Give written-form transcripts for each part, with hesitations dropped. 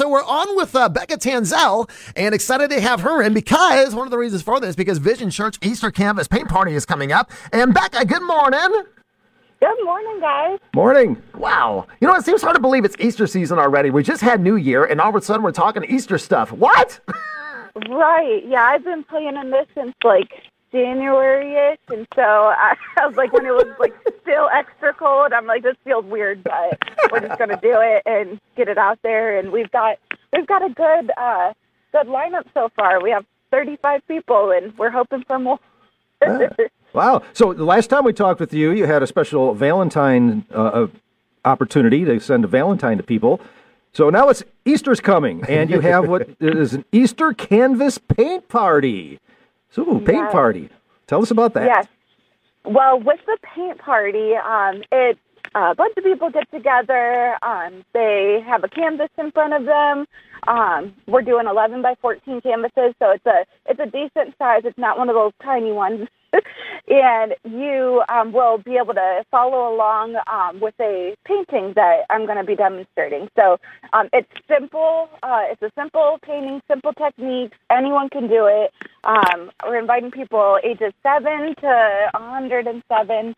So we're on with Becca Tanzel, and excited to have her in because one of the reasons for this because Vision Church Easter Canvas Paint Party is coming up. And Becca, good morning. Good morning, guys. Morning. Wow. You know, it seems hard to believe it's Easter season already. We just had New Year, and all of a sudden we're talking Easter stuff. What? Right. Yeah, I've been planning this since January-ish, and so I was when it was still extra cold, I'm this feels weird, but we're just gonna do it and get it out there. And we've got a good lineup so far. We have 35 people, and we're hoping for more. Wow. So the last time we talked with you, you had a special Valentine opportunity to send a Valentine to people. So now Easter's coming, and you have what is an Easter Canvas Paint Party. So, paint party. Tell us about that. Yes. Well, with the paint party, it's a bunch of people get together. They have a canvas in front of them. We're doing 11 by 14 canvases, so it's a decent size. It's not one of those tiny ones. And you will be able to follow along with a painting that I'm going to be demonstrating. So it's simple. It's a simple painting, simple techniques. Anyone can do it. We're inviting people ages 7 to 107.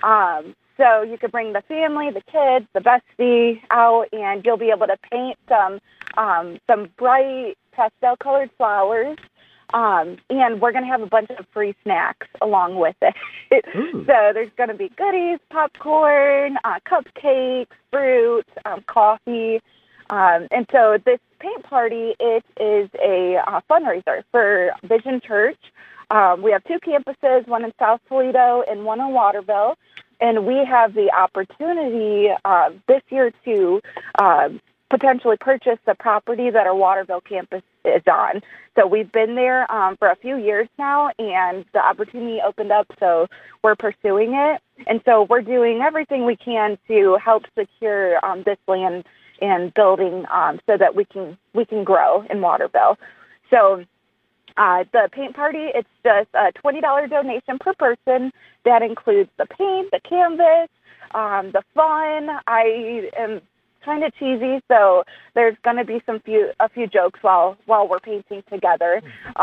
So you could bring the family, the kids, the bestie out, and you'll be able to paint some bright pastel-colored flowers. And we're going to have a bunch of free snacks along with it. So there's going to be goodies, popcorn, cupcakes, fruit, coffee. And so this paint party, it is a fundraiser for Vision Church. We have 2 campuses, one in South Toledo and one in Waterville. And we have the opportunity this year to potentially purchase the property that our Waterville campus is on. So we've been there for a few years now, and the opportunity opened up, so we're pursuing it. And so we're doing everything we can to help secure this land and building so that we can grow in Waterville. So the paint party, it's just a $20 donation per person. That includes the paint, the canvas, the fun. I am kind of cheesy, so there's going to be a few jokes while we're painting together.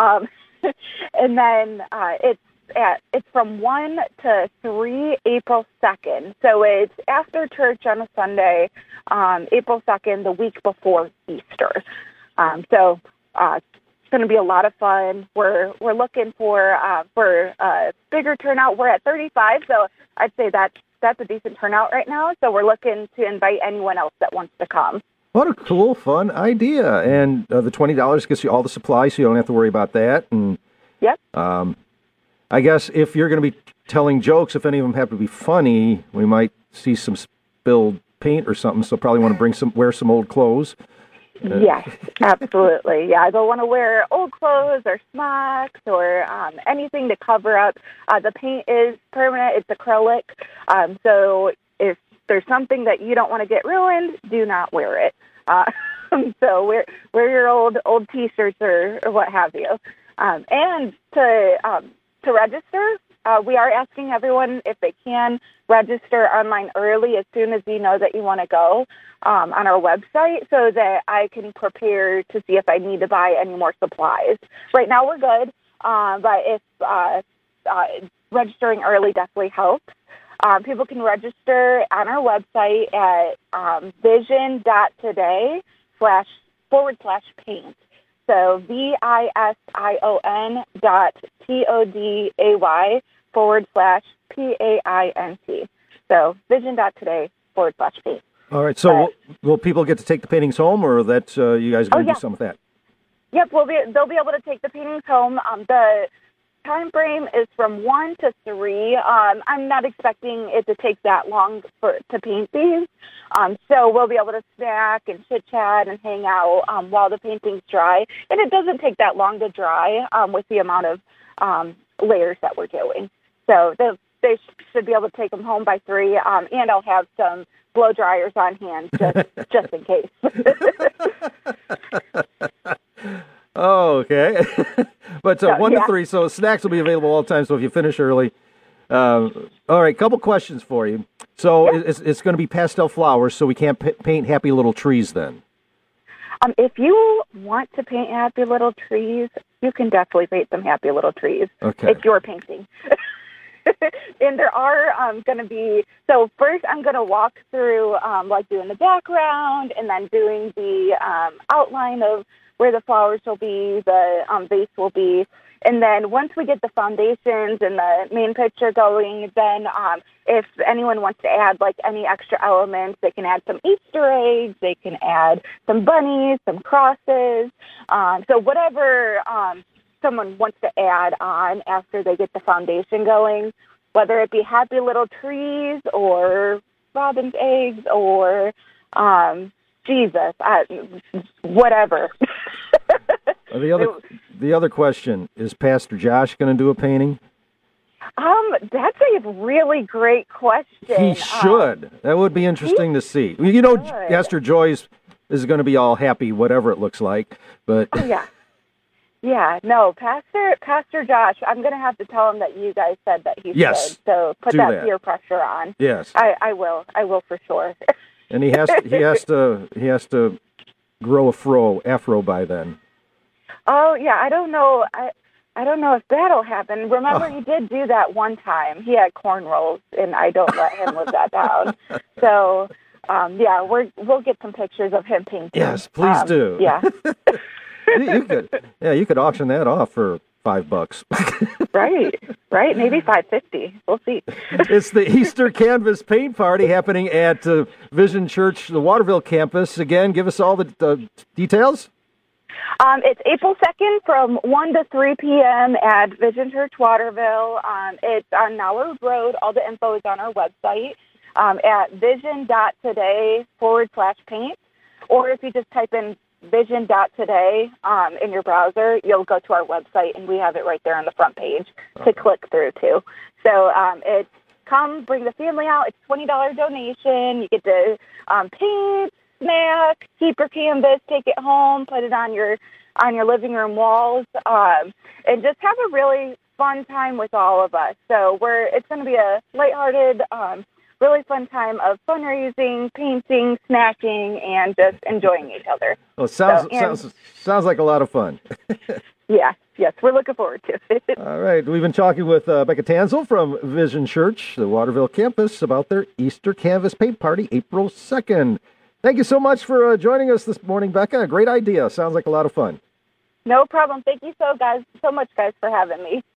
And then it's from 1 to 3 April 2nd. So it's after church on a Sunday, April 2nd, the week before Easter. So it's going to be a lot of fun. We're looking for a bigger turnout. We're at 35, so I'd say that's a decent turnout right now. So we're looking to invite anyone else that wants to come. What a cool, fun idea. And the $20 gets you all the supplies, so you don't have to worry about that. And yep. I guess if you're going to be telling jokes, if any of them happen to be funny, we might see some spilled paint or something. So probably want to wear some old clothes. Yes, absolutely. Yeah, I don't want to wear old clothes or smocks or anything to cover up. The paint is permanent. It's acrylic. So if there's something that you don't want to get ruined, do not wear it. So wear your old T-shirts or what have you. And to register, we are asking everyone if they can register online early as soon as you know that you want to go on our website so that I can prepare to see if I need to buy any more supplies. Right now we're good, but if registering early definitely helps. People can register on our website at vision.today//paint. So vision.today/PAINT. So vision.today/paint. All right. So will people get to take the paintings home, or that you guys going to do something with that? Yep. They'll be able to take the paintings home. The time frame is from 1 to 3. I'm not expecting it to take that long to paint these. So we'll be able to snack and chit-chat and hang out while the paintings dry. And it doesn't take that long to dry with the amount of layers that we're doing. So they should be able to take them home by 3. And I'll have some blow dryers on hand just in case. Oh, okay. But 1 to 3, so snacks will be available all the time. So if you finish early, all right. Couple questions for you. So it's going to be pastel flowers, so we can't paint happy little trees then. If you want to paint happy little trees, you can definitely paint some happy little trees. Okay. It's your painting. And there are going to be, so first I'm going to walk through like doing the background and then doing the outline of where the flowers will be, the vase will be. And then once we get the foundations and the main picture going, then if anyone wants to add like any extra elements, they can add some Easter eggs, they can add some bunnies, some crosses. So whatever someone wants to add on after they get the foundation going, whether it be happy little trees or robin's eggs or Jesus, whatever. The other question, is Pastor Josh going to do a painting? That's a really great question. He should. That would be interesting to see. You know, Esther Joyce is going to be all happy, whatever it looks like. But oh, yeah. Yeah, no, Pastor Josh, I'm going to have to tell him that you guys said that he should. So put that peer pressure on. Yes. I will for sure. And he has to grow a afro by then. Oh, yeah, I don't know. I don't know if that'll happen. Remember, he did do that one time. He had cornrows, and I don't let him live that down. So, yeah, we'll get some pictures of him painting. Yes, please do. Yeah. you could auction that off for $5. Right. Maybe $5.50. We'll see. It's the Easter Canvas Paint Party happening at Vision Church, the Waterville campus. Again, give us all the details. It's April 2nd from 1 to 3 p.m. at Vision Church Waterville. It's on Noward Road. All the info is on our website at vision.today/paint. Or if you just type in vision.today in your browser, you'll go to our website, and we have it right there on the front page to click through to. So it's come, bring the family out. It's $20 donation. You get to paint, snack, keep your canvas, take it home, put it on your living room walls, and just have a really fun time with all of us. So it's going to be a lighthearted, really fun time of fundraising, painting, snacking, and just enjoying each other. Well, sounds like a lot of fun. Yes, we're looking forward to it. All right, we've been talking with Becca Tanzel from Vision Church, the Waterville campus, about their Easter Canvas Paint Party, April 2nd. Thank you so much for joining us this morning, Becca. Great idea. Sounds like a lot of fun. No problem. Thank you so much, guys, for having me.